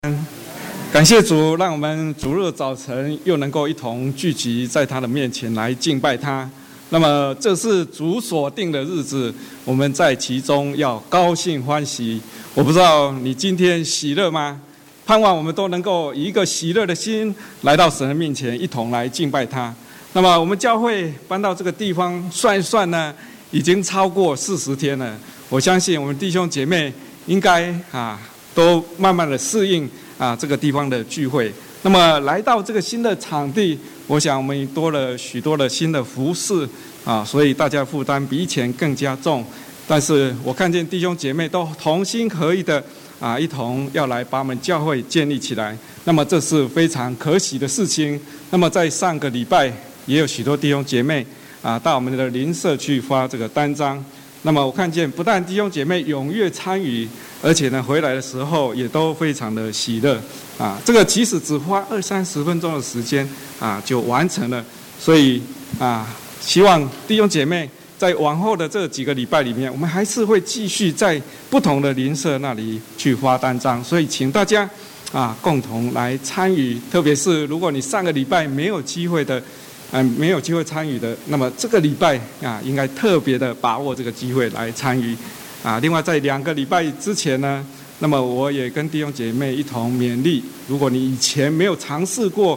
感谢主，让我们主日早晨又能够一同聚集在他的面前来敬拜他。那么这是主所定的日子，我们在其中要高兴欢喜。我不知道你今天喜乐吗？盼望我们都能够以一个喜乐的心来到神的面前，一同来敬拜他。那么我们教会搬到这个地方，算一算呢，已经超过40天了。我相信我们弟兄姐妹应该都慢慢的适应这个地方的聚会。那么来到这个新的场地，我想我们多了许多的新的服事所以大家负担比以前更加重。但是我看见弟兄姐妹都同心合意的一同要来把我们教会建立起来。那么这是非常可喜的事情。那么在上个礼拜也有许多弟兄姐妹到我们的邻舍去发这个单张。那么我看见不但弟兄姐妹踊跃参与，而且呢回来的时候也都非常的喜乐这个即使只花20-30分钟的时间就完成了。所以希望弟兄姐妹在往后的这几个礼拜里面，我们还是会继续在不同的邻舍那里去发单张。所以请大家共同来参与，特别是如果你上个礼拜没有机会参与的，那么这个礼拜应该特别的把握这个机会来参与另外在2个礼拜之前呢，那么我也跟弟兄姐妹一同勉励，如果你以前没有尝试过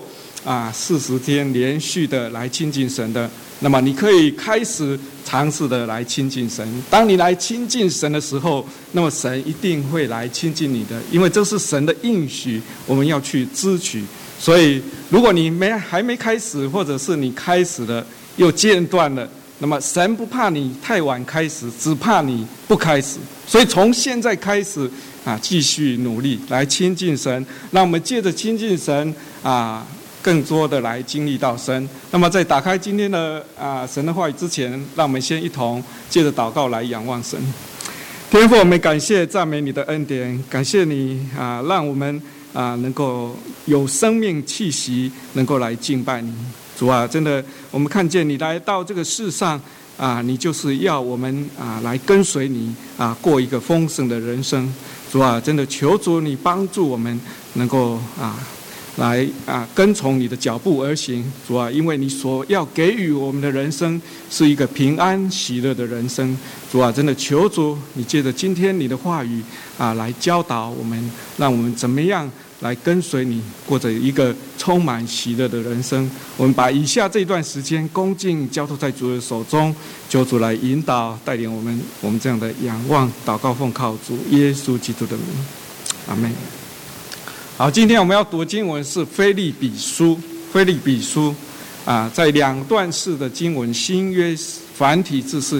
40天连续的来亲近神的，那么你可以开始尝试的来亲近神。当你来亲近神的时候，那么神一定会来亲近你的，因为这是神的应许，我们要去支取。所以如果你还没开始，或者是你开始了又间断了，那么神不怕你太晚开始，只怕你不开始。所以从现在开始继续努力来亲近神，让我们借着亲近神更多的来经历到神。那么在打开今天的神的话语之前，让我们先一同借着祷告来仰望神。天父，我们感谢赞美你的恩典，感谢你让我们能够有生命气息，能够来敬拜你。主真的我们看见你来到这个世上你就是要我们来跟随你过一个丰盛的人生。主真的求主你帮助我们能够来跟从你的脚步而行。主因为你所要给予我们的人生是一个平安喜乐的人生。主真的求主你借着今天你的话语来教导我们，让我们怎么样来跟随你，过着一个充满喜乐的人生。我们把以下这一段时间恭敬交托在主的手中，求主来引导带领我们这样的仰望祷告，奉靠主耶稣基督的名，阿们。好，今天我们要读的经文是腓立比书。腓立比书在2段式的经文，新约繁体字是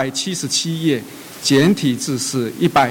277页，简体字是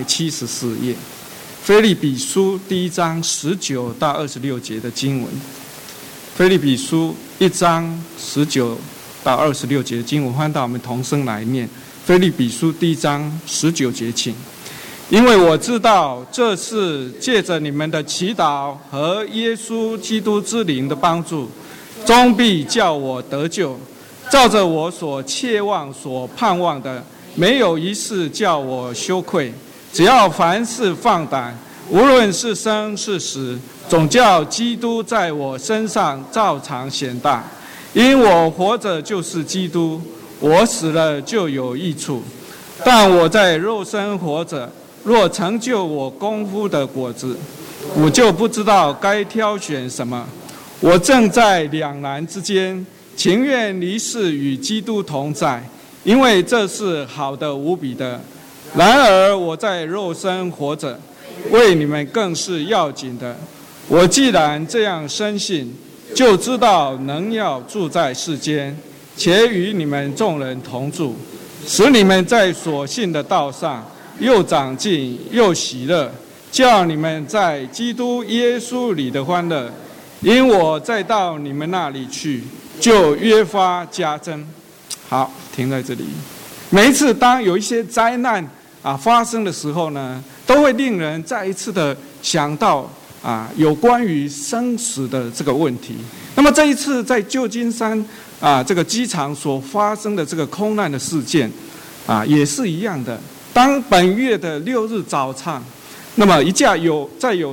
174页。腓立比书第1章19到26节的经文。腓立比书1章19到26节的经文，欢迎到我们同声来念。腓立比书第1章19节，请。因为我知道这是借着你们的祈祷和耶稣基督之灵的帮助，终必叫我得救。照着我所切望所盼望的，没有一事叫我羞愧。只要凡事放胆，无论是生是死，总叫基督在我身上照常显大。因我活着就是基督，我死了就有益处。但我在肉身活着，若成就我功夫的果子，我就不知道该挑选什么。我正在两难之间，情愿离世与基督同在，因为这是好的无比的。然而我在肉身活着，为你们更是要紧的。我既然这样深信，就知道能要住在世间，且与你们众人同住，使你们在所信的道上又长进又喜乐，叫你们在基督耶稣里的欢乐，因我再到你们那里去，就越发加增。好，停在这里。每一次当有一些灾难发生的时候呢，都会令人再一次的想到有关于生死的这个问题。那么这一次在旧金山这个机场所发生的这个空难的事件也是一样的。当本月的6日早上那么载有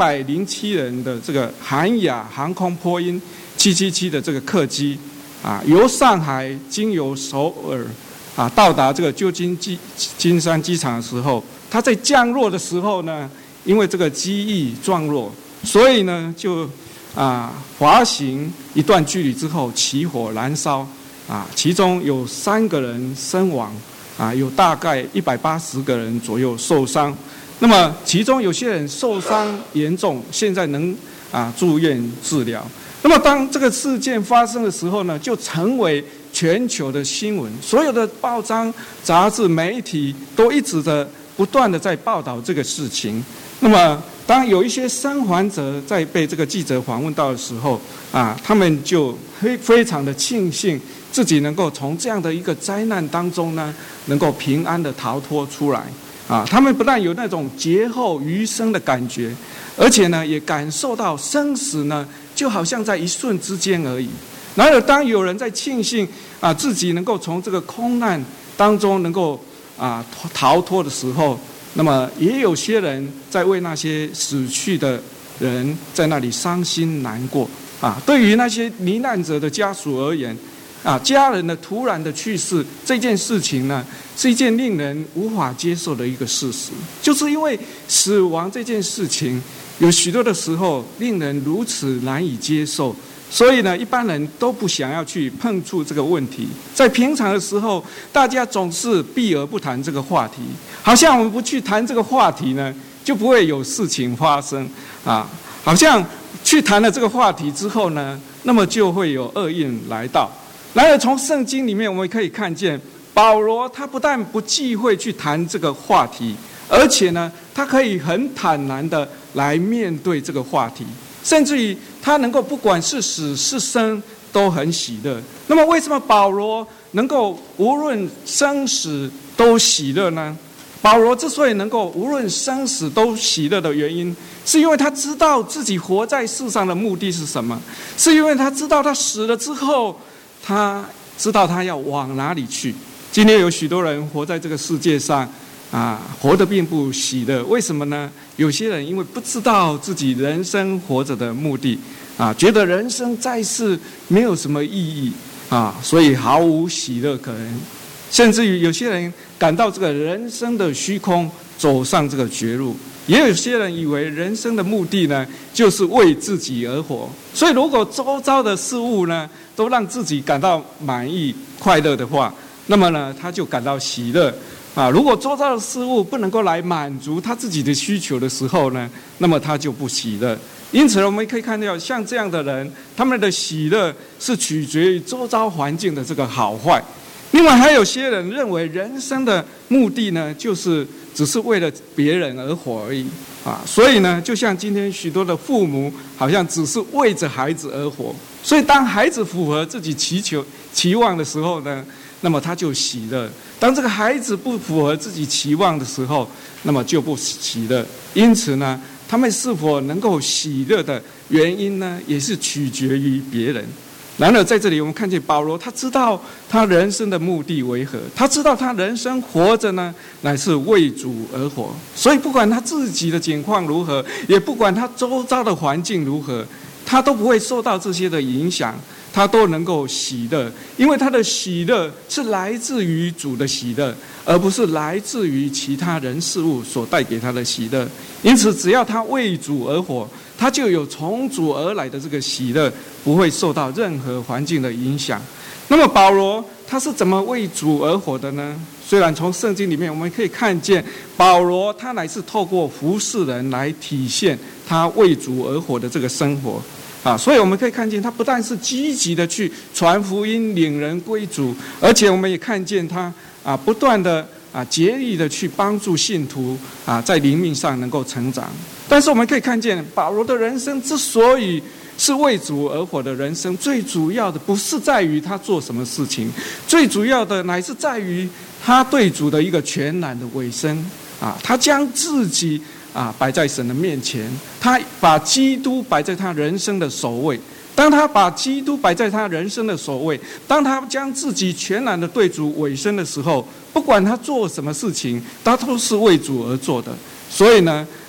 307人的这个韩亚航空波音777的这个客机由上海经由首尔到达这个旧金山机场的时候，它在降落的时候呢，因为这个机翼撞落，所以呢就滑行一段距离之后起火燃烧其中有3个人身亡有大概180个人左右受伤。那么其中有些人受伤严重，现在能住院治疗。那么当这个事件发生的时候呢，就成为全球的新闻，所有的报章、杂志、媒体都一直不断的在报道这个事情。那么当有一些生还者在被这个记者访问到的时候他们就非常的庆幸自己能够从这样的一个灾难当中呢，能够平安的逃脱出来他们不但有那种劫后余生的感觉，而且呢也感受到生死呢就好像在一瞬之间而已。然而当有人在庆幸自己能够从这个空难当中能够逃脱的时候，那么也有些人在为那些死去的人在那里伤心难过对于那些罹难者的家属而言家人的突然的去世这件事情呢，是一件令人无法接受的一个事实。就是因为死亡这件事情有许多的时候令人如此难以接受，所以呢一般人都不想要去碰触这个问题。在平常的时候大家总是避而不谈这个话题，好像我们不去谈这个话题呢就不会有事情发生好像去谈了这个话题之后呢，那么就会有厄运来到。然而从圣经里面我们可以看见，保罗他不但不忌讳去谈这个话题，而且呢他可以很坦然的来面对这个话题，甚至于他能够不管是死是生都很喜乐。那么为什么保罗能够无论生死都喜乐呢？保罗之所以能够无论生死都喜乐的原因，是因为他知道自己活在世上的目的是什么，是因为他知道他死了之后，他知道他要往哪里去。今天有许多人活在这个世界上活得并不喜乐，为什么呢？有些人因为不知道自己人生活着的目的觉得人生在世没有什么意义所以毫无喜乐可言。甚至于有些人感到这个人生的虚空，走上这个绝路。也有些人以为人生的目的呢，就是为自己而活。所以如果周遭的事物呢，都让自己感到满意、快乐的话，那么呢，他就感到喜乐如果周遭的事物不能够来满足他自己的需求的时候呢，那么他就不喜乐。因此我们可以看到，像这样的人，他们的喜乐是取决于周遭环境的这个好坏。另外还有些人认为人生的目的呢，就是只是为了别人而活而已所以呢，就像今天许多的父母好像只是为着孩子而活，所以当孩子符合自己期望的时候呢，那么他就喜乐；当这个孩子不符合自己期望的时候，那么就不喜乐。因此呢，他们是否能够喜乐的原因呢，也是取决于别人。然而在这里我们看见保罗，他知道他人生的目的为何，他知道他人生活着呢，乃是为主而活。所以不管他自己的境况如何，也不管他周遭的环境如何，他都不会受到这些的影响，他都能够喜乐，因为他的喜乐是来自于主的喜乐，而不是来自于其他人事物所带给他的喜乐。因此只要他为主而活，他就有从主而来的这个喜乐，不会受到任何环境的影响。那么保罗他是怎么为主而活的呢？虽然从圣经里面我们可以看见，保罗他乃是透过服侍人来体现他为主而活的这个生活所以我们可以看见他不但是积极的去传福音领人归主，而且我们也看见他不断的竭力的去帮助信徒在灵命上能够成长。但是我们可以看见保罗的人生之所以是为主而活的人生，最主要的不是在于他做什么事情，最主要的乃是在于他对主的一个全然的委身他将自己摆在神的面前，他把基督摆在他人生的首位。当他把基督摆在他人生的首位，当他将自己全然的对主委身的时候，不管他做什么事情，他都是为主而做的。所以呢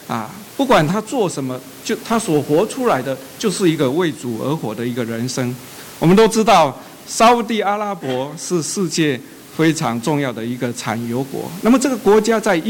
不管他做什么，就他所活出来的就是一个为主而活的一个人生。我们都知道，沙烏地阿拉伯是世界非常重要的一个产油国。那么这个国家在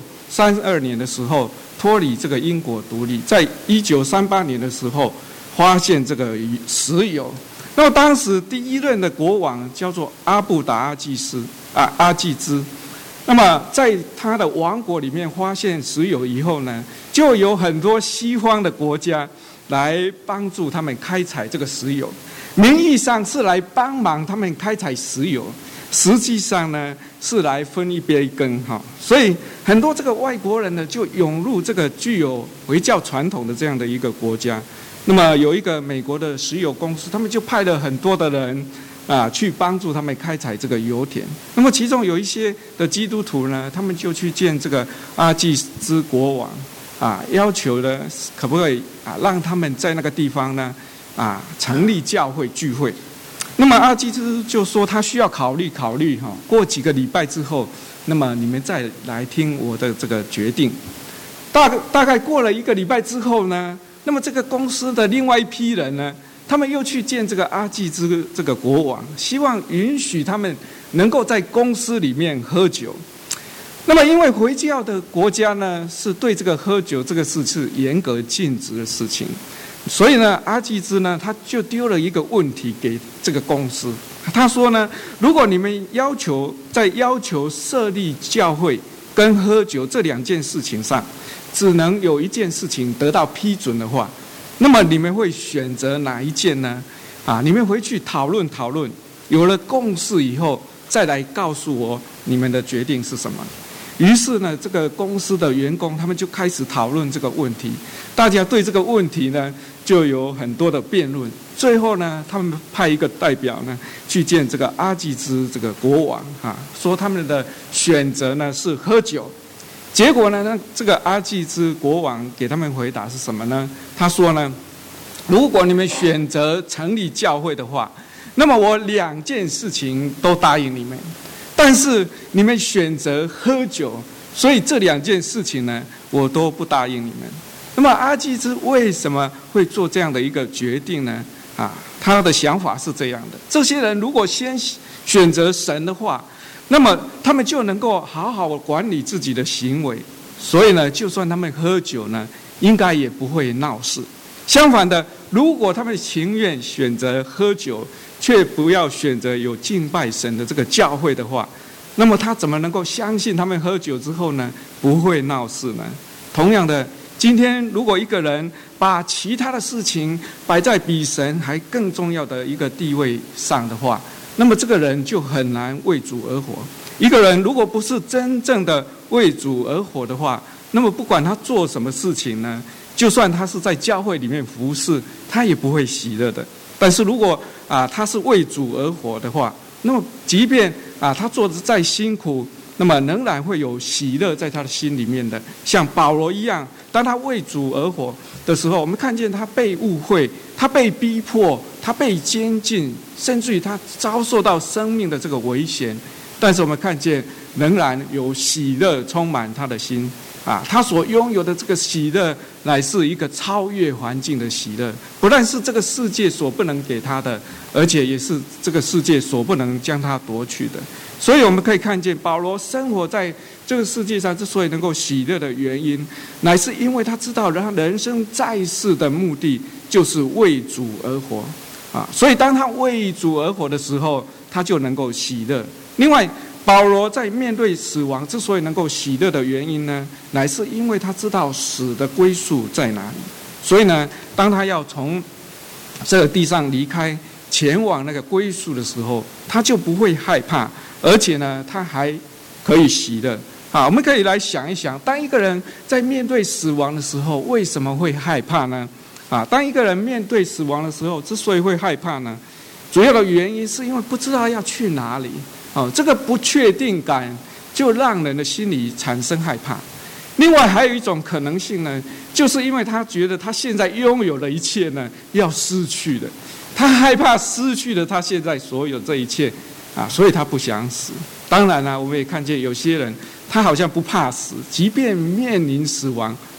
1932年的时候脱离这个英国独立，在1938年的时候发现这个石油。那么当时第一任的国王叫做阿布达阿济兹。那么在他的王国里面发现石油以后呢，就有很多西方的国家来帮助他们开采这个石油，名义上是来帮忙他们开采石油，实际上呢是来分一杯羹哈。所以很多这个外国人呢就涌入这个具有回教传统的这样的一个国家。那么有一个美国的石油公司，他们就派了很多的人去帮助他们开采这个油田。那么其中有一些的基督徒呢，他们就去见这个阿济兹国王要求呢可不可以让他们在那个地方呢成立教会聚会。那么阿济兹就说他需要考虑过几个礼拜之后，那么你们再来听我的这个决定。大概过了1个礼拜之后呢，那么这个公司的另外一批人呢，他们又去见这个阿济兹这个国王，希望允许他们能够在公司里面喝酒。那么因为回教的国家呢，是对这个喝酒这个事是严格禁止的事情，所以呢，阿济兹呢他就丢了一个问题给这个公司，他说呢，如果你们要求设立教会跟喝酒这2件事情上，只能有一件事情得到批准的话，那么你们会选择哪一件呢？你们回去讨论，有了共识以后，再来告诉我你们的决定是什么。于是呢，这个公司的员工他们就开始讨论这个问题，大家对这个问题呢就有很多的辩论。最后呢，他们派一个代表呢去见这个阿济兹这个国王说他们的选择呢是喝酒。结果呢，这个阿济兹国王给他们回答是什么呢？他说呢，如果你们选择成立教会的话，那么我2件事情都答应你们，但是你们选择喝酒，所以这2件事情呢，我都不答应你们。那么阿济兹为什么会做这样的一个决定呢？他的想法是这样的：这些人如果先选择神的话，那么他们就能够好好管理自己的行为，所以呢，就算他们喝酒呢，应该也不会闹事。相反的，如果他们情愿选择喝酒，却不要选择有敬拜神的这个教会的话，那么他怎么能够相信他们喝酒之后呢，不会闹事呢？同样的，今天如果一个人把其他的事情摆在比神还更重要的一个地位上的话，那么这个人就很难为主而活。一个人如果不是真正的为主而活的话，那么不管他做什么事情呢，就算他是在教会里面服侍，他也不会喜乐的。但是如果他是为主而活的话，那么即便他做的再辛苦，那么仍然会有喜乐在他的心里面的。像保罗一样，当他为主而活的时候，我们看见他被误会，他被逼迫，他被监禁，甚至于他遭受到生命的这个危险，但是我们看见仍然有喜乐充满他的心。他所拥有的这个喜乐，乃是一个超越环境的喜乐，不但是这个世界所不能给他的，而且也是这个世界所不能将他夺去的。所以我们可以看见，保罗生活在这个世界上之所以能够喜乐的原因，乃是因为他知道人生在世的目的就是为主而活所以当他为主而活的时候，他就能够喜乐。另外，保罗在面对死亡之所以能够喜乐的原因呢，乃是因为他知道死的归宿在哪里。所以呢，当他要从这个地上离开，前往那个归宿的时候，他就不会害怕，而且呢，他还可以喜乐。我们可以来想一想，当一个人在面对死亡的时候，为什么会害怕呢？当一个人面对死亡的时候，之所以会害怕呢，主要的原因是因为不知道要去哪里。这个不确定感就让人的心里产生害怕。另外还有一种可能性呢，就是因为他觉得他现在拥有的一切呢要失去的，他害怕失去了他现在所有这一切所以他不想死。当然我们也看见有些人他好像不怕死，即便面临死亡，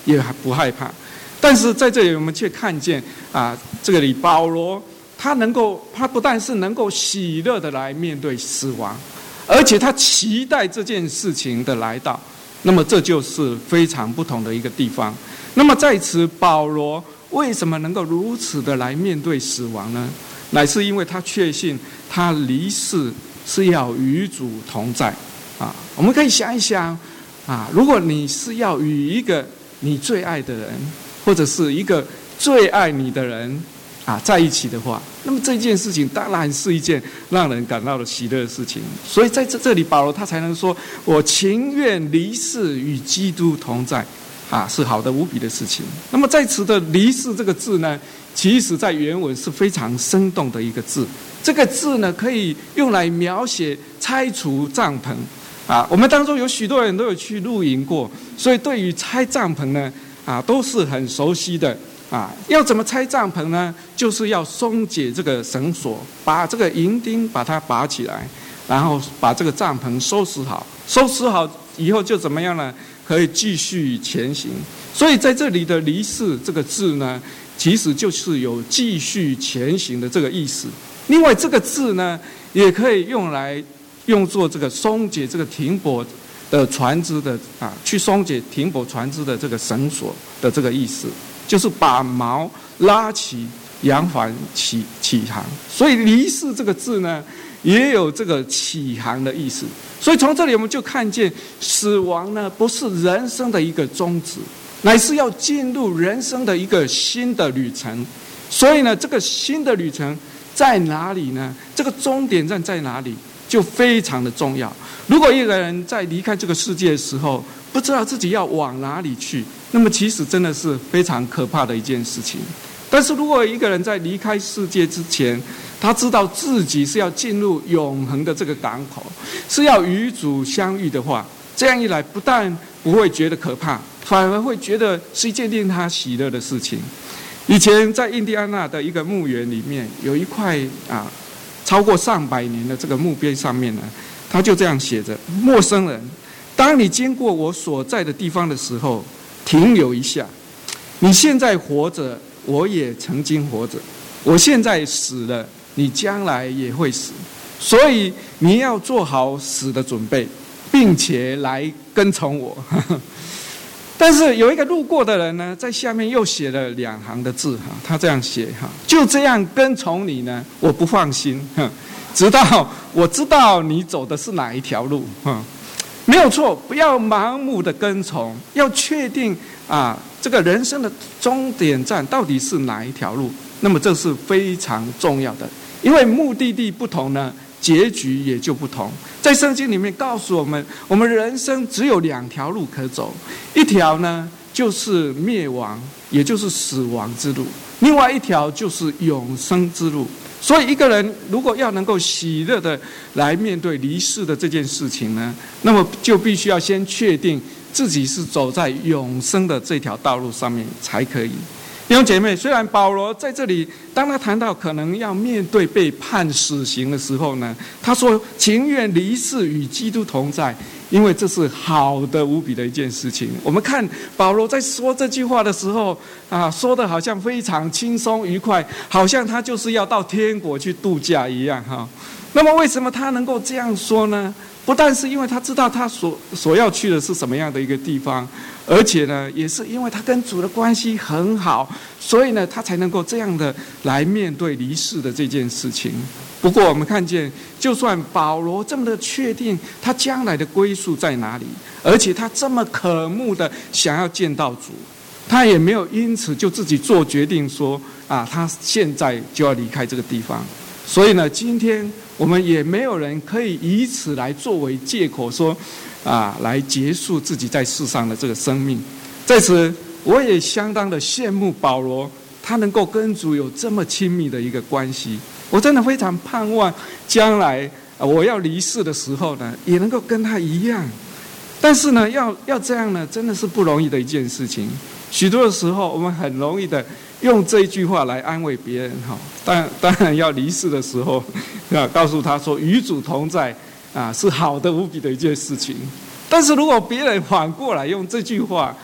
也不害怕。但是在这里我们却看见这个里保罗他不但是能够喜乐的来面对死亡，而且他期待这件事情的来到。那么这就是非常不同的一个地方。那么在此，保罗为什么能够如此的来面对死亡呢？乃是因为他确信他离世是要与主同在我们可以想一想如果你是要与一个你最爱的人，或者是一个最爱你的人在一起的话，那么这件事情当然是一件让人感到的喜乐的事情。所以在这里，保罗他才能说：“我情愿离世与基督同在。”是好的无比的事情。那么在此的“离世”这个字呢，其实在原文是非常生动的一个字。这个字呢，可以用来描写拆除帐篷我们当中有许多人都有去露营过，所以对于拆帐篷呢都是很熟悉的。要怎么拆帐篷呢？就是要松解这个绳索，把这个营钉把它拔起来，然后把这个帐篷收拾好。收拾好以后就怎么样呢？可以继续前行。所以在这里的“离世”这个字呢，其实就是有继续前行的这个意思。另外这个字呢，也可以用作这个松解这个停泊的船只的去松解停泊船只的这个绳索的这个意思，就是把锚拉起，扬帆起航。所以“离世”这个字呢，也有这个起航的意思。所以从这里我们就看见，死亡呢不是人生的一个终止，乃是要进入人生的一个新的旅程。所以呢，这个新的旅程在哪里呢？这个终点站在哪里，就非常的重要。如果一个人在离开这个世界的时候，不知道自己要往哪里去，那么其实真的是非常可怕的一件事情。但是如果一个人在离开世界之前，他知道自己是要进入永恒的这个港口，是要与主相遇的话，这样一来不但不会觉得可怕，反而会觉得是一件令他喜乐的事情。以前在印第安纳的一个墓园里面，有一块超过上百年的这个墓碑上面呢，他就这样写着：陌生人，当你经过我所在的地方的时候，停留一下。你现在活着，我也曾经活着；我现在死了，你将来也会死。所以你要做好死的准备，并且来跟从我。但是有一个路过的人呢，在下面又写了2行的字他这样写就这样跟从你呢，我不放心直到我知道你走的是哪一条路没有错，不要盲目的跟从，要确定这个人生的终点站到底是哪一条路。那么这是非常重要的，因为目的地不同呢，结局也就不同。在圣经里面告诉我们，我们人生只有2条路可走，一条呢就是灭亡，也就是死亡之路；另外一条就是永生之路。所以一个人如果要能够喜乐的来面对离世的这件事情呢，那么就必须要先确定自己是走在永生的这条道路上面才可以。弟兄姐妹，虽然保罗在这里当他谈到可能要面对被判死刑的时候呢，他说情愿离世与基督同在，因为这是好的无比的一件事情。我们看保罗在说这句话的时候说的好像非常轻松愉快，好像他就是要到天国去度假一样那么为什么他能够这样说呢？不但是因为他知道他所要去的是什么样的一个地方，而且呢，也是因为他跟主的关系很好，所以呢，他才能够这样的来面对离世的这件事情。不过我们看见，就算保罗这么的确定他将来的归宿在哪里，而且他这么渴慕的想要见到主，他也没有因此就自己做决定说他现在就要离开这个地方。所以呢，今天我们也没有人可以以此来作为借口说来结束自己在世上的这个生命。在此我也相当的羡慕保罗，他能够跟主有这么亲密的一个关系。我真的非常盼望将来我要离世的时候呢，也能够跟他一样。但是呢，要这样呢，真的是不容易的一件事情。许多的时候我们很容易的用这一句话来安慰别人当然要离世的时候告诉他说与主同在是好的无比的一件事情。但是如果别人反过来用这句话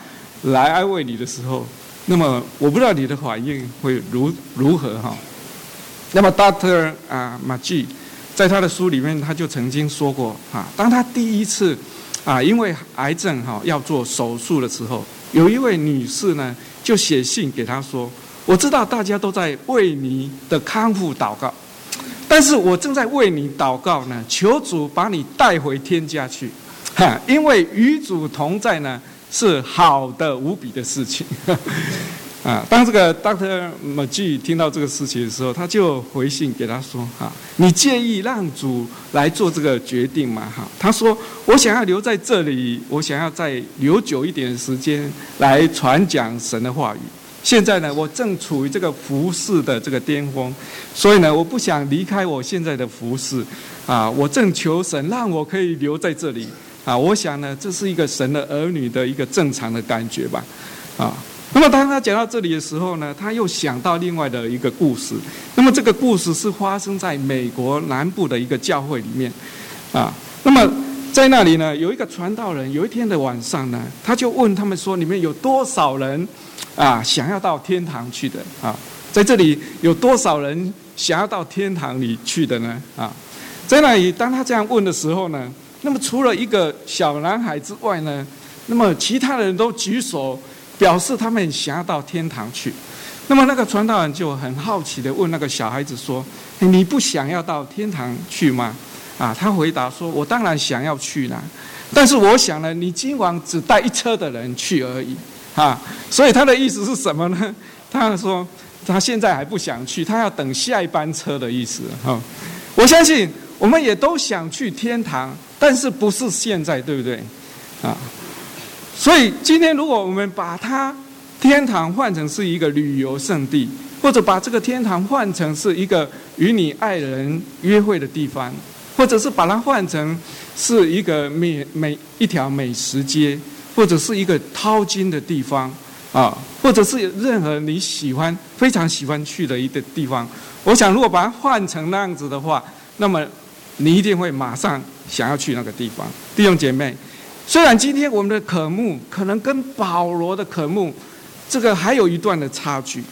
来安慰你的时候，那么我不知道你的反应会如何哈。那么 Dr. McGee 在他的书里面，他就曾经说过当他第一次因为癌症要做手术的时候，有一位女士呢就写信给他说：“我知道大家都在为你的康复祷告，但是我正在为你祷告呢，求主把你带回天家去，因为与主同在呢是好的无比的事情。”当这个 Dr. McGee 听到这个事情的时候，他就回信给他说：“你介意让主来做这个决定吗？”他说：“我想要留在这里，我想要再留久一点的时间来传讲神的话语。现在呢，我正处于这个服事的这个巅峰，所以呢，我不想离开我现在的服事。我正求神让我可以留在这里。我想呢，这是一个神的儿女的一个正常的感觉吧。”那么当他讲到这里的时候呢，他又想到另外的一个故事。那么这个故事是发生在美国南部的一个教会里面，那么在那里呢，有一个传道人，有一天的晚上呢，他就问他们说：“你们有多少人想要到天堂去的？在这里有多少人想要到天堂里去的呢？”在那里，当他这样问的时候呢，那么除了一个小男孩之外呢，那么其他的人都举手，表示他们想要到天堂去。那么那个传道人就很好奇的问那个小孩子说：“你不想要到天堂去吗？”他回答说：“我当然想要去啦，但是我想呢，你今晚只带一车的人去而已。”所以他的意思是什么呢？他说他现在还不想去，他要等下一班车的意思。我相信我们也都想去天堂，但是不是现在，对不对？所以今天如果我们把天堂换成是一个旅游胜地，或者把这个天堂换成是一个与你爱人约会的地方，或者是把它换成是一个一条美食街，或者是一个淘金的地方或者是任何你非常喜欢去的一个地方，我想如果把它换成那样子的话，那么你一定会马上想要去那个地方。弟兄姐妹，虽然今天我们的渴慕可能跟保罗的渴慕这个还有一段的差距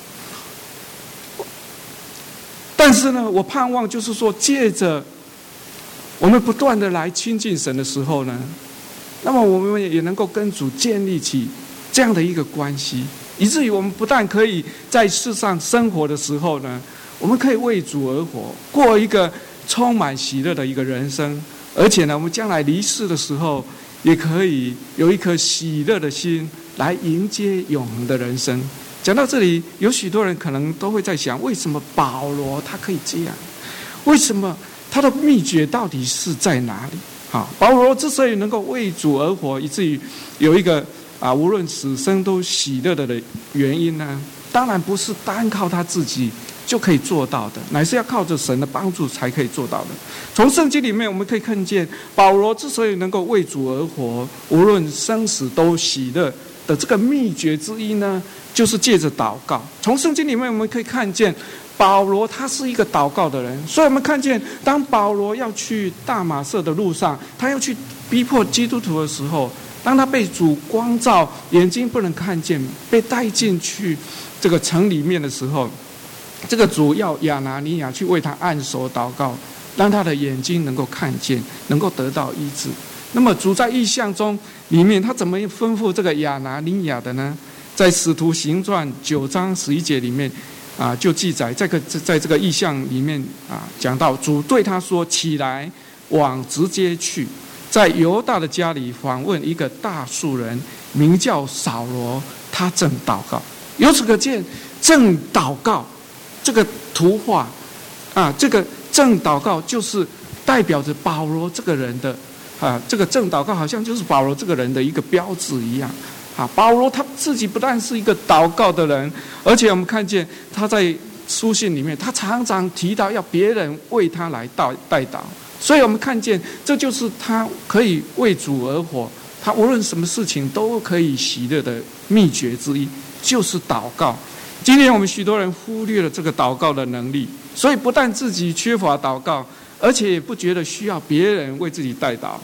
但是呢，我盼望就是说，借着我们不断的来亲近神的时候呢，那么我们也能够跟主建立起这样的一个关系，以至于我们不但可以在世上生活的时候呢，我们可以为主而活，过一个充满喜乐的一个人生，而且呢，我们将来离世的时候，也可以有一颗喜乐的心来迎接永恒的人生。讲到这里，有许多人可能都会在想，为什么保罗他可以这样？为什么他的秘诀到底是在哪里？保罗之所以能够为主而活，以至于有一个无论死生都喜乐的原因呢，当然不是单靠他自己就可以做到的，乃是要靠着神的帮助才可以做到的。从圣经里面我们可以看见，保罗之所以能够为主而活，无论生死都喜乐的这个秘诀之一呢，就是借着祷告。从圣经里面我们可以看见，保罗他是一个祷告的人，所以我们看见，当保罗要去大马色的路上，他要去逼迫基督徒的时候，当他被主光照，眼睛不能看见，被带进去这个城里面的时候，这个主要亚拿尼亚去为他按手祷告，让他的眼睛能够看见，能够得到医治。那么主在异象中里面，他怎么吩咐这个亚拿尼亚的呢？在使徒行传9章11节里面就记载，在这个异象里面讲到，主对他说：“起来，往直接去，在犹大的家里访问一个大数人，名叫扫罗，他正祷告。”由此可见，正祷告这个图画这个正祷告就是代表着保罗这个人的这个正祷告好像就是保罗这个人的一个标志一样保罗他自己不但是一个祷告的人，而且我们看见他在书信里面，他常常提到要别人为他来代祷，所以我们看见这就是他可以为主而活，他无论什么事情都可以喜乐的秘诀之一，就是祷告。今天我们许多人忽略了这个祷告的能力，所以不但自己缺乏祷告，而且也不觉得需要别人为自己代祷。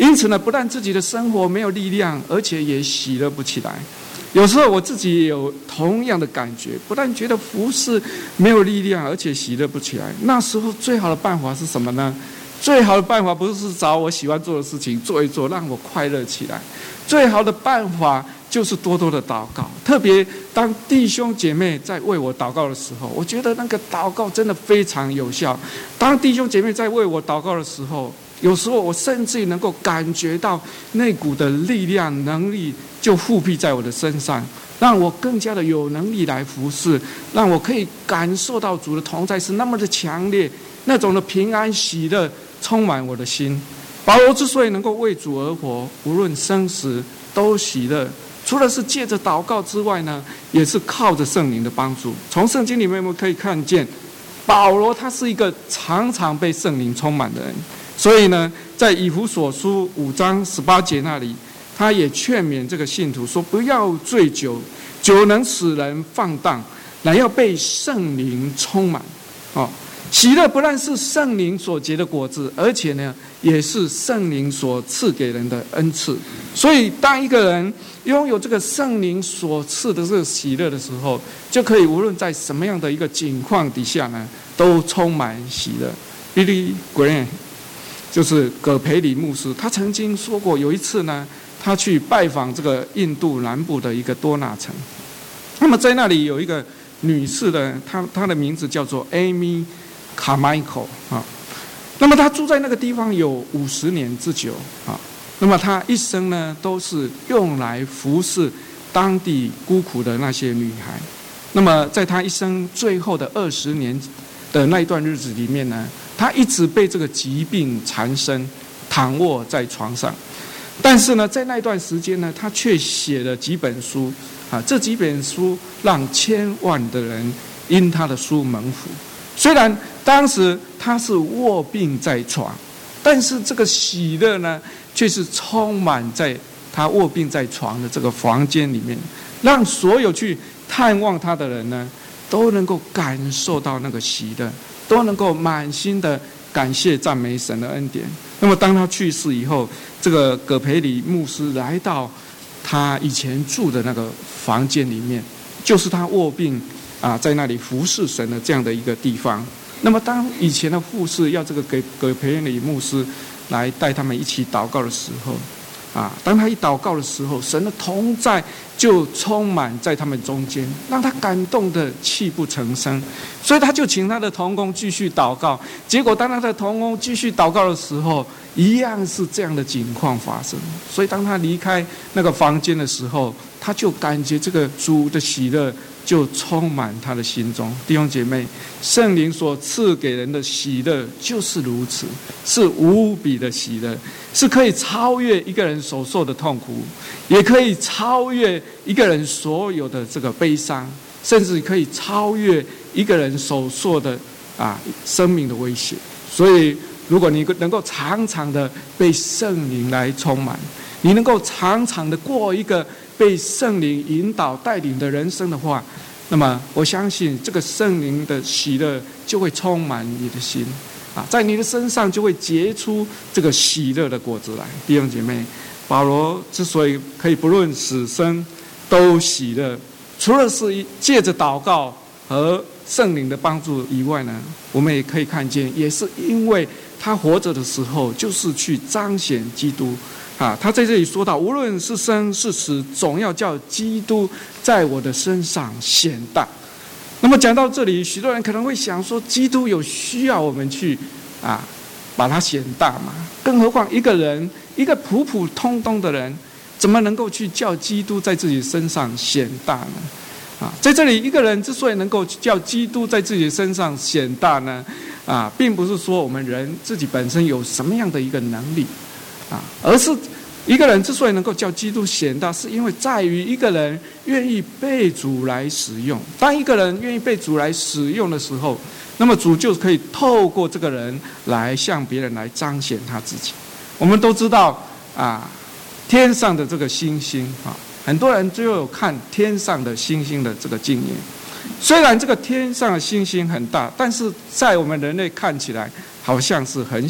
因此呢，不但自己的生活没有力量，而且也喜乐不起来。有时候我自己也有同样的感觉，不但觉得服事没有力量，而且喜乐不起来。那时候最好的办法是什么呢？最好的办法不是找我喜欢做的事情做一做，让我快乐起来。最好的办法就是多多的祷告，特别当弟兄姐妹在为我祷告的时候，我觉得那个祷告真的非常有效。当弟兄姐妹在为我祷告的时候，有时候我甚至能够感觉到那股的力量能力就复辟在我的身上，让我更加的有能力来服侍，让我可以感受到主的同在是那么的强烈，那种的平安喜乐充满我的心。保罗之所以能够为主而活，无论生死都喜乐，除了是借着祷告之外呢，也是靠着圣灵的帮助。从圣经里面我们可以看见，保罗他是一个常常被圣灵充满的人。所以呢，在以弗所书5章18节那里，他也劝勉这个信徒说：不要醉酒，酒能使人放荡，乃要被圣灵充满。喜乐不但是圣灵所结的果子，而且呢，也是圣灵所赐给人的恩赐。所以，当一个人拥有这个圣灵所赐的这个喜乐的时候，就可以无论在什么样的一个境况底下呢，都充满喜乐。Billy Graham 就是葛培理牧师，他曾经说过，有一次呢，他去拜访这个印度南部的一个多纳城，那么在那里有一个女士呢，她的名字叫做 Amy Carmichael 啊，那么她住在那个地方有50年之久啊，那么她一生呢都是用来服侍当地孤苦的那些女孩。那么在她一生最后的20年的那一段日子里面呢，她一直被这个疾病缠身，躺卧在床上。但是呢，在那一段时间呢，她却写了几本书啊，这几本书让千万的人因她的书蒙福。虽然当时他是卧病在床，但是这个喜乐呢，却是充满在他卧病在床的这个房间里面，让所有去探望他的人呢，都能够感受到那个喜乐，都能够满心的感谢赞美神的恩典。那么当他去世以后，这个葛培理牧师来到他以前住的那个房间里面，就是他卧病在那里服侍神的这样的一个地方。那么当以前的护士要这个葛培理牧师来带他们一起祷告的时候，当他一祷告的时候，神的同在就充满在他们中间，让他感动的泣不成声。所以他就请他的同工继续祷告。结果当他的同工继续祷告的时候，一样是这样的情况发生。所以当他离开那个房间的时候，他就感觉这个主的喜乐就充满他的心中。弟兄姐妹，圣灵所赐给人的喜乐就是如此，是无比的喜乐，是可以超越一个人所受的痛苦，也可以超越一个人所有的这个悲伤，甚至可以超越一个人所受的生命的威胁。所以如果你能够常常的被圣灵来充满，你能够常常的过一个被圣灵引导带领的人生的话，那么我相信这个圣灵的喜乐就会充满你的心在你的身上就会结出这个喜乐的果子来。弟兄姐妹，保罗之所以可以不论死生都喜乐，除了是借着祷告和圣灵的帮助以外呢，我们也可以看见，也是因为他活着的时候就是去彰显基督他在这里说到，无论是生是死，总要叫基督在我的身上显大。那么讲到这里，许多人可能会想说，基督有需要我们去把它显大吗？更何况一个人，一个普普通通的人，怎么能够去叫基督在自己身上显大呢？在这里，一个人之所以能够叫基督在自己身上显大呢，并不是说我们人自己本身有什么样的一个能力而是一个人之所以能够叫基督显大，是因为在于一个人愿意被主来使用。当一个人愿意被主来使用的时候，那么主就可以透过这个人来向别人来彰显他自己。我们都知道天上的这个星星很多人就有看天上的星星的这个经验。虽然这个天上的星星很大，但是在我们人类看起来好像是很小。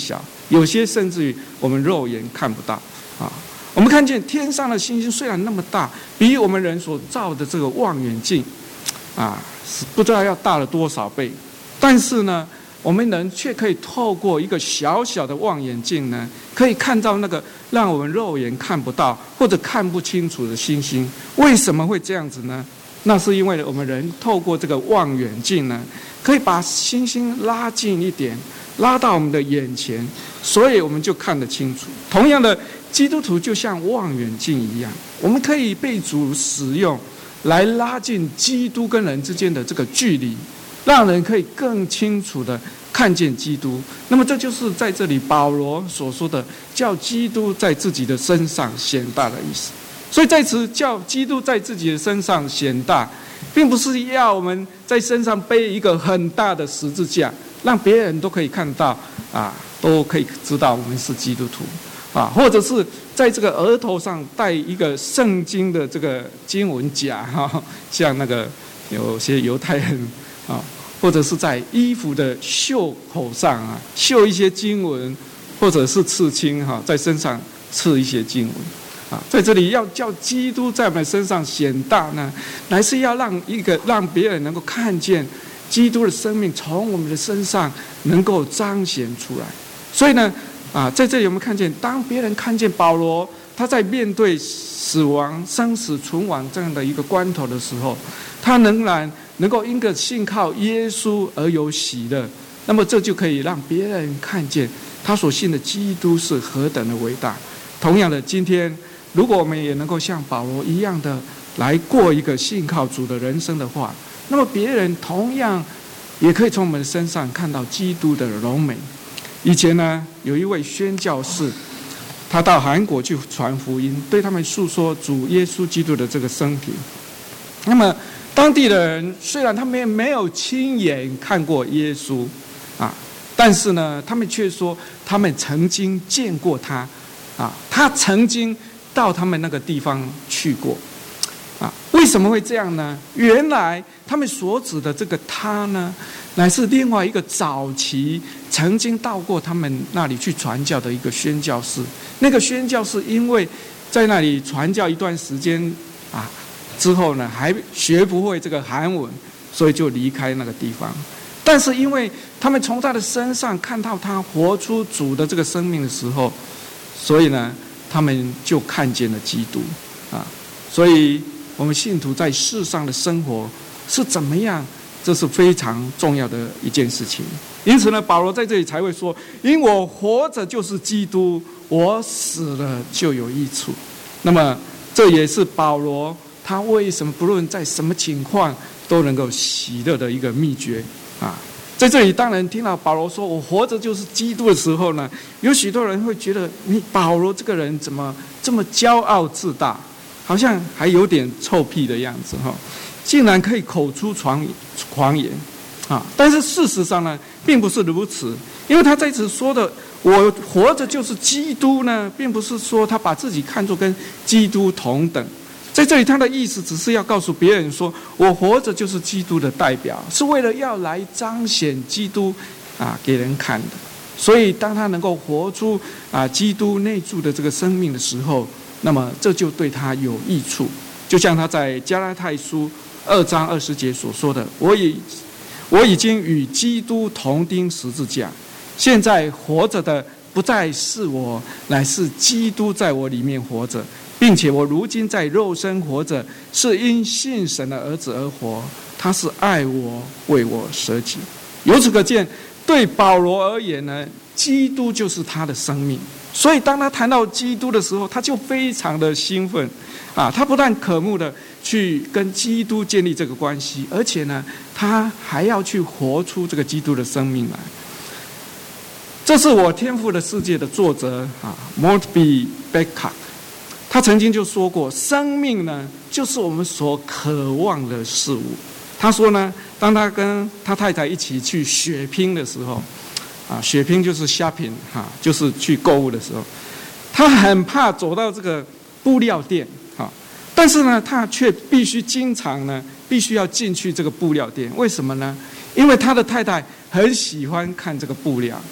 有些甚至于我们肉眼看不到啊。我们看见天上的星星虽然那么大，比我们人所造的这个望远镜是不知道要大了多少倍，但是呢，我们人却可以透过一个小小的望远镜呢，可以看到那个让我们肉眼看不到或者看不清楚的星星。为什么会这样子呢？那是因为我们人透过这个望远镜呢，可以把星星拉近一点，拉到我们的眼前，所以我们就看得清楚。同样的，基督徒就像望远镜一样，我们可以被主使用来拉近基督跟人之间的这个距离，让人可以更清楚的看见基督。那么这就是在这里保罗所说的叫基督在自己的身上显大的意思。所以在此叫基督在自己的身上显大，并不是要我们在身上背一个很大的十字架，让别人都可以看到都可以知道我们是基督徒或者是在这个额头上戴一个圣经的这个经文甲像那个有些犹太人或者是在衣服的袖口上绣一些经文，或者是刺青在身上刺一些经文在这里要叫基督在我们身上显大呢，乃是要让别人能够看见基督的生命从我们的身上能够彰显出来。所以呢在这里我们看见，当别人看见保罗他在面对死亡、生死存亡这样的一个关头的时候，他仍然能够因着信靠耶稣而有喜乐，那么这就可以让别人看见他所信的基督是何等的伟大。同样的，今天如果我们也能够像保罗一样的来过一个信靠主的人生的话，那么别人同样也可以从我们身上看到基督的荣美。以前呢，有一位宣教士，他到韩国去传福音，对他们诉说主耶稣基督的这个生平。那么当地的人虽然他们没有亲眼看过耶稣但是呢，他们却说他们曾经见过他他曾经到他们那个地方去过为什么会这样呢？原来他们所指的这个他呢，乃是另外一个早期曾经到过他们那里去传教的一个宣教士。那个宣教士因为在那里传教一段时间之后呢，还学不会这个韩文，所以就离开那个地方。但是因为他们从他的身上看到他活出主的这个生命的时候，所以呢，他们就看见了基督所以我们信徒在世上的生活是怎么样，这是非常重要的一件事情。因此呢，保罗在这里才会说，因我活着就是基督，我死了就有益处。那么这也是保罗他为什么不论在什么情况都能够喜乐的一个秘诀在这里当然听到保罗说我活着就是基督的时候呢，有许多人会觉得你保罗这个人怎么这么骄傲自大，好像还有点臭屁的样子竟然可以口出狂言但是事实上呢，并不是如此。因为他在此说的我活着就是基督呢，并不是说他把自己看作跟基督同等。在这里他的意思只是要告诉别人说，我活着就是基督的代表，是为了要来彰显基督给人看的。所以当他能够活出基督内住的这个生命的时候，那么这就对他有益处。就像他在加拉太书2章20节所说的，我已经与基督同钉十字架，现在活着的不再是我，乃是基督在我里面活着，并且我如今在肉身活着，是因信神的儿子而活，他是爱我，为我舍己。由此可见，对保罗而言呢，基督就是他的生命。所以当他谈到基督的时候，他就非常的兴奋他不但渴慕的去跟基督建立这个关系，而且呢，他还要去活出这个基督的生命来。这是我天赋的世界的作者Mortby Becker， 他曾经就说过，生命呢就是我们所渴望的事物。他说呢，当他跟他太太一起去血拼的时候血拼就是 shopping 就是去购物的时候，他很怕走到这个布料店但是呢，他却必须经常呢，必须要进去这个布料店。为什么呢？因为他的太太很喜欢看这个布料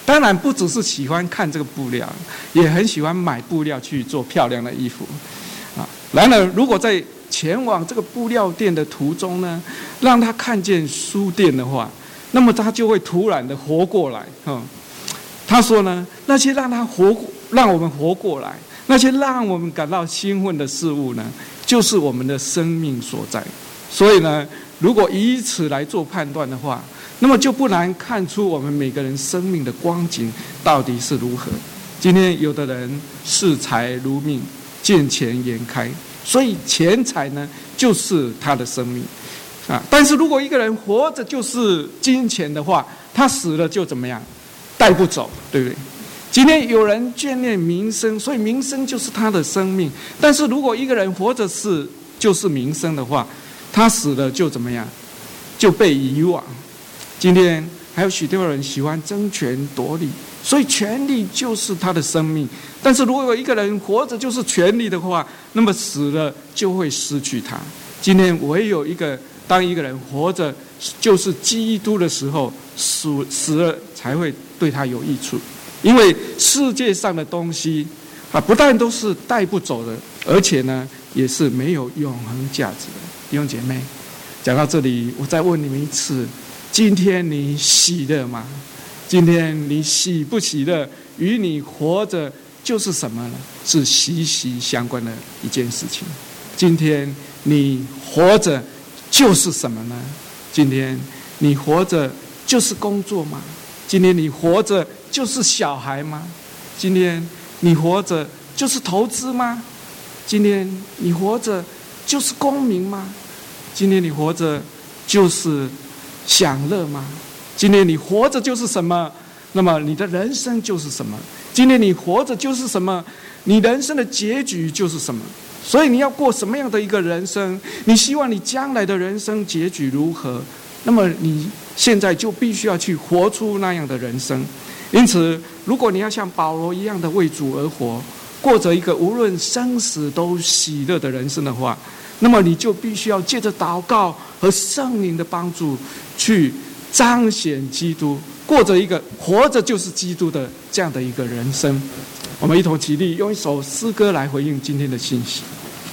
当然不只是喜欢看这个布料，也很喜欢买布料去做漂亮的衣服啊。然而，如果在前往这个布料店的途中呢，让他看见书店的话，那么他就会突然的活过来。他说呢，那些让我们活过来，那些让我们感到兴奋的事物呢，就是我们的生命所在。所以呢，如果以此来做判断的话，那么就不难看出我们每个人生命的光景到底是如何。今天有的人视财如命，见钱眼开，所以钱财呢就是他的生命啊。但是如果一个人活着就是金钱的话，他死了就怎么样？带不走，对不对？今天有人眷恋名声，所以名声就是他的生命。但是如果一个人活着就是名声的话，他死了就怎么样？就被遗忘。今天还有许多人喜欢争权夺利，所以权力就是他的生命。但是如果有一个人活着就是权力的话，那么死了就会失去他。今天唯有当一个人活着就是基督的时候，死了才会对他有益处。因为世界上的东西不但都是带不走的，而且呢也是没有永恒价值的。弟兄姐妹，讲到这里，我再问你们一次，今天你喜乐吗？今天你喜不喜乐？与你活着就是什么呢？是息息相关的一件事情。今天你活着就是什么呢？今天你活着就是工作吗？今天你活着就是小孩吗？今天你活着就是投资吗？今天你活着就是公民吗？今天你活着就是享乐吗？今天你活着就是什么？那么你的人生就是什么？今天你活着就是什么？你人生的结局就是什么？所以你要过什么样的一个人生？你希望你将来的人生结局如何？那么你现在就必须要去活出那样的人生。因此，如果你要像保罗一样的为主而活，过着一个无论生死都喜乐的人生的话，那么你就必须要借着祷告和圣灵的帮助，去彰显基督，过着一个活着就是基督的这样的一个人生。我们一同起立，用一首诗歌来回应今天的信息。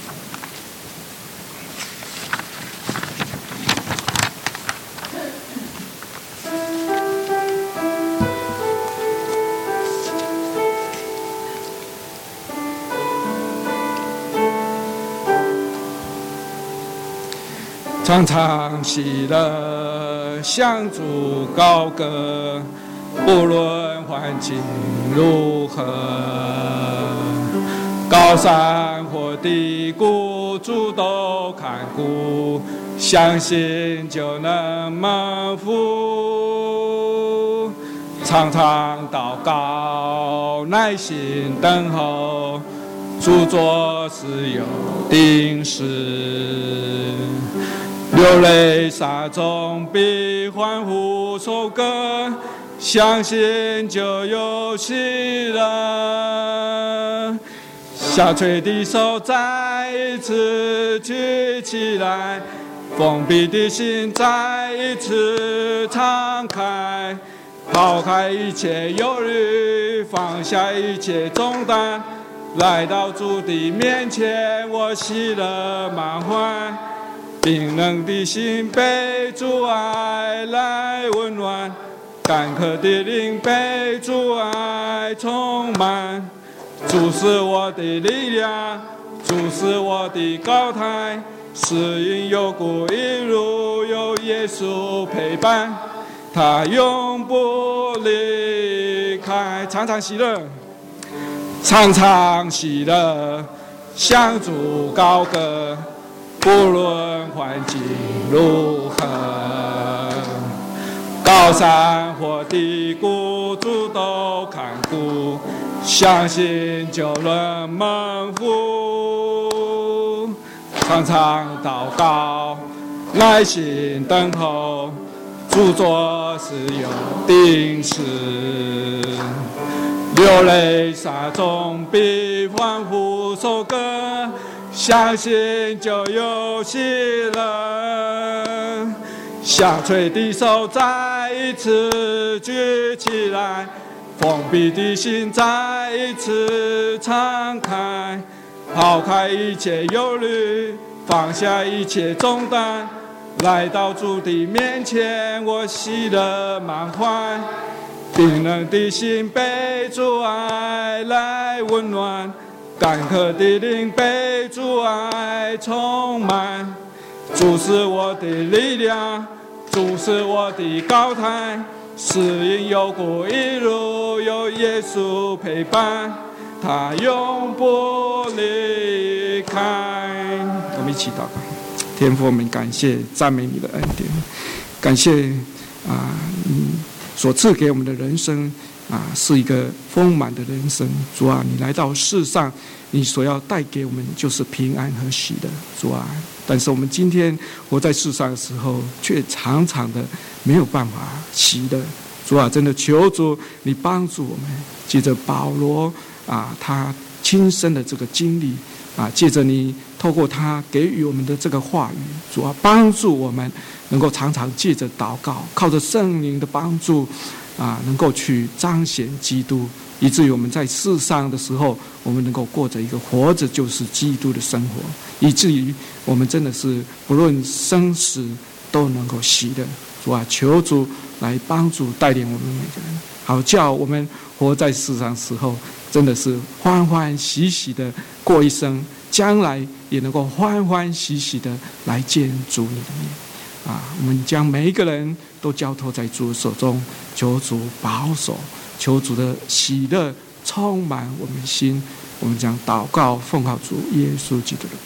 常常喜乐，向主高歌，不论环境如何，高山或低谷，主都看顾，相信就能蒙福。常常祷告，耐心等候，主做事有定时。流泪沙中必欢呼颂歌，相信就有喜乐。下垂的手再一次举起来，封闭的心再一次敞开，抛开一切忧虑，放下一切重担，来到主的面前，我喜乐满怀。冰冷的心被主爱来温暖，干渴的灵被主爱充满。主是我的力量，主是我的高台，是因有故一路有耶稣陪伴，他永不离开。常常喜乐，常常喜乐，向主高歌，不论环境如何，高山或低谷，主都看顾，相信就能蒙福。常常祷告，耐心等候，主做事有定时。流泪沙中必欢呼颂歌，相信就有喜乐。下垂的手再一次举起来， 封闭的心再一次敞开，抛开一切忧虑，放下一切重担，来到主的面前，我喜乐满怀。冰冷的心被主爱来温暖，干渴的灵被主爱充满。主是我的力量，主是我的高台，是因有苦一路有耶稣陪伴，他永不离开。我们一起祷告。天父，我们感谢赞美你的恩典，感谢你所赐给我们的人生是一个丰满的人生。主啊，你来到世上，你所要带给我们就是平安和喜乐。主啊，但是我们今天活在世上的时候，却常常的没有办法喜乐。主啊，真的求主你帮助我们，借着保罗他亲身的这个经历借着你透过他给予我们的这个话语，主啊，帮助我们能够常常借着祷告，靠着圣灵的帮助能够去彰显基督，以至于我们在世上的时候，我们能够过着一个活着就是基督的生活，以至于我们真的是不论生死都能够喜乐。主啊，求主来帮助带领我们每个人，好叫我们活在世上的时候，真的是欢欢喜喜的过一生，将来也能够欢欢喜喜的来见主你的面我们将每一个人都交托在主手中，求主保守，求主的喜乐充满我们心。我们将祷告奉靠主耶稣基督的